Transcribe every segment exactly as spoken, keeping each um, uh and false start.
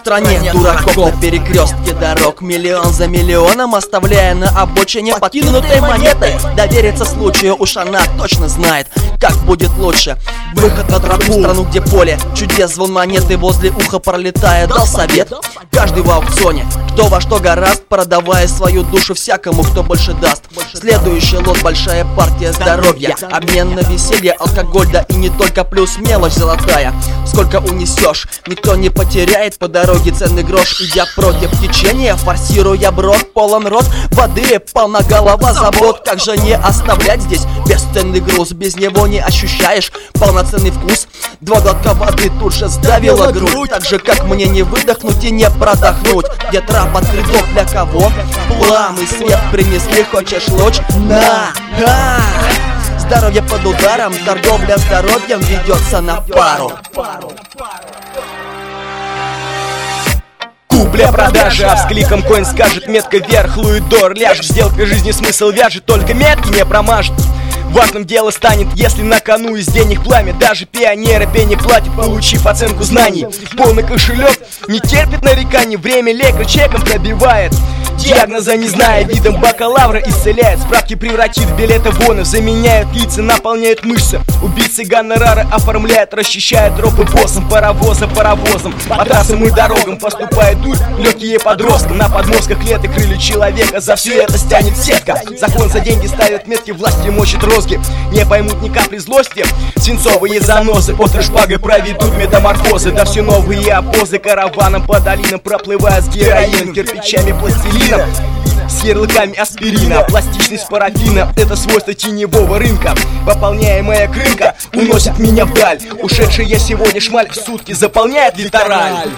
стране дураков на перекрестке дорог, миллион за миллионом, оставляя на обочине подкинутой монетой. Довериться случаю, уж она точно знает, как будет лучше. Выход на тропу, страну, где поле чудес, звон монеты возле уха пролетая, дал совет каждый в аукционе, кто во что гораст, продавая свою душу всякому, кто больше даст. Следующий лот, большая партия здоровья, обмен на веселье, алкоголь, да и не только, плюс мелочь золотая. Сколько унесешь, никто не потеряет по дороге ценный грош, идя против течения, форсируя брод, полон рот воды, полна голова забот. Как же не оставлять здесь бесценный груз, без него не ощущаешь полноценный вкус. Два глотка воды тут же сдавила грудь, так же как мне не выдохнуть и не продохнуть. Где трап открыт для кого? Плам и свет принесли, хочешь луч? На! А! Здоровье под ударом, торговля здоровьем ведется на пару. Купля-продажа, а с кликом коин скажет, метка вверх, луидор ляжет. Сделка жизни смысл вяжет, только метки не промажет. Важным дело станет, если на кону из денег пламя. Даже пионеры пени платят, получив оценку знаний. Полный кошелек не терпит нареканий, время лекарь чеком пробивает. Диагноза не зная, видом бакалавра исцеляет. Справки превратит в билеты вонов, заменяют лица, наполняют мышцы. Убийцы гонорары оформляют, расчищают тропы боссом, паровозом, паровозом. По трассам и дорогам поступает дурь, легкие подросткам. На подмозгах клеток крылья человека, за все это стянет сетка. Закон за деньги ставят метки, власти мочит розги. Не поймут ни капли злости, свинцовые заносы под шпагой проведут метаморфозы. Да все новые опозы караваном по долинам, проплывая с героином, кирпичами, пластилином, с ярлыками аспирина. Пластичность парафина — это свойство теневого рынка. Пополняемая крынка уносит меня вдаль. Ушедшая сегодня шмаль в сутки заполняет литераль.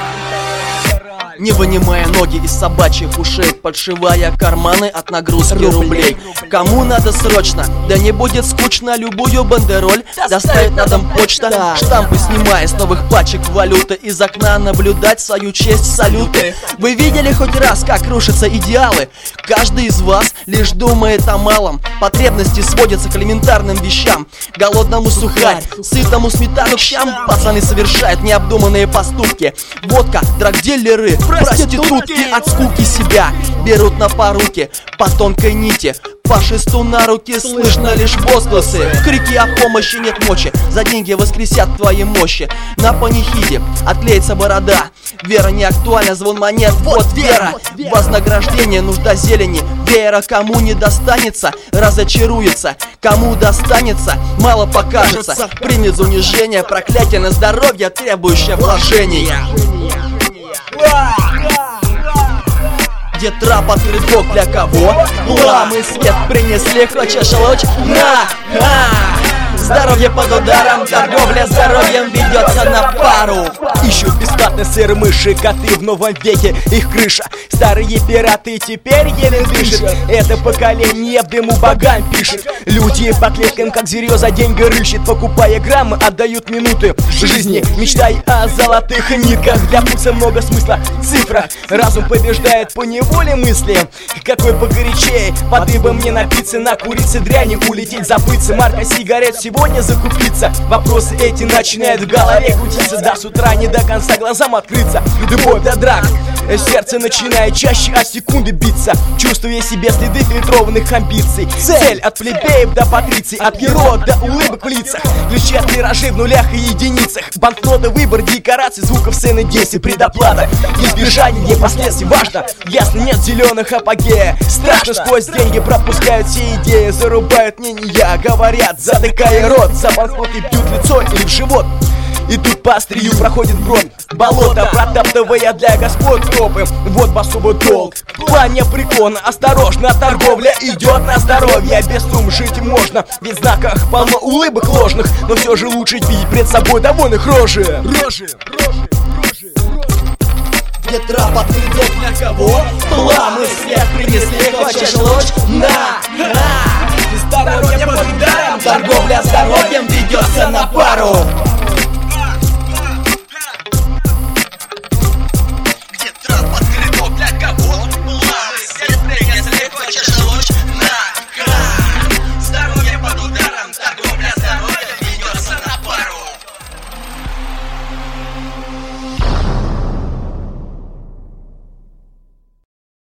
Не вынимая ноги из собачьих ушей, подшивая карманы от нагрузки рублей. Кому надо срочно, да не будет скучно, любую бандероль доставить на дом почта. Штампы снимая с новых пачек валюты, из окна наблюдать свою честь салюты. Вы видели хоть раз, как рушатся идеалы? Каждый из вас лишь думает о малом. Потребности сводятся к элементарным вещам. Голодному сухарь, сытому сметану к щам. Пацаны совершают необдуманные поступки. Водка, драгдиллеры, проститутки от скуки себя берут на поруки по тонкой нити. По шесту на руки слышно лишь возгласы, крики о помощи, нет мочи, за деньги воскресят твои мощи. На панихиде отклеится борода, вера не актуальна, звон монет, вот вера. Вознаграждение, нужда зелени, веера кому не достанется, разочаруется. Кому достанется, мало покажется, примет унижение, проклятие на здоровье, требующее вложения. Где трап открыт бог для кого? Плам и свет принесли, хочешь луч? На! А! Здоровье под ударом, торговля здоровьем ведется на пару. Ищут бесплатно сыры, мыши, коты в новом веке, их крыша. Старые пираты теперь еле дышат. Это поколение в дыму богам пишет. Люди по клеткам, как зверье, за деньги рыщет. Покупая граммы, отдают минуты жизни, мечтай о золотых нитках. Для пульса много смысла в цифрах, разум побеждает по неволе мысли. Какой погорячее, воды бы мне напиться, накуриться дряни, улететь, забыться. Марка сигарет сегодня закупиться. Вопросы эти начинают в голове крутиться. До с утра не до конца глазам открыться. Любовь до драк, сердце начинает чаще, а секунды биться. Чувствуя себе следы фильтрованных амбиций. Цель от плебеев до патриций, от героя до улыбок в лицах. Ключи от миражей в нулях и единицах. Банкноты, выбор, декораций, звуков, сцены, действий, предоплата. Избежание последствий важно. Ясно, нет зеленых апогея. Страшно, сквозь деньги пропускают все идеи. Зарубают мнения, говорят, затыкая рот. За банкноты бьют лицо или в живот. Идут по острию, проходит бронь болото, протаптывая для господ тропы. Вот басовый долг, в плане преклона. Осторожно, торговля идет на здоровье. Без сумм жить можно, ведь в знаках полно улыбок ложных. Но все же лучше видеть пред собой довольных рожи. Рожи, рожи, рожи, рожи. Где трап открыт для кого? Плам и свет принесли, хочешь луч? На! На! Здоровье под ударом, торговля здоровьем ведется на пару.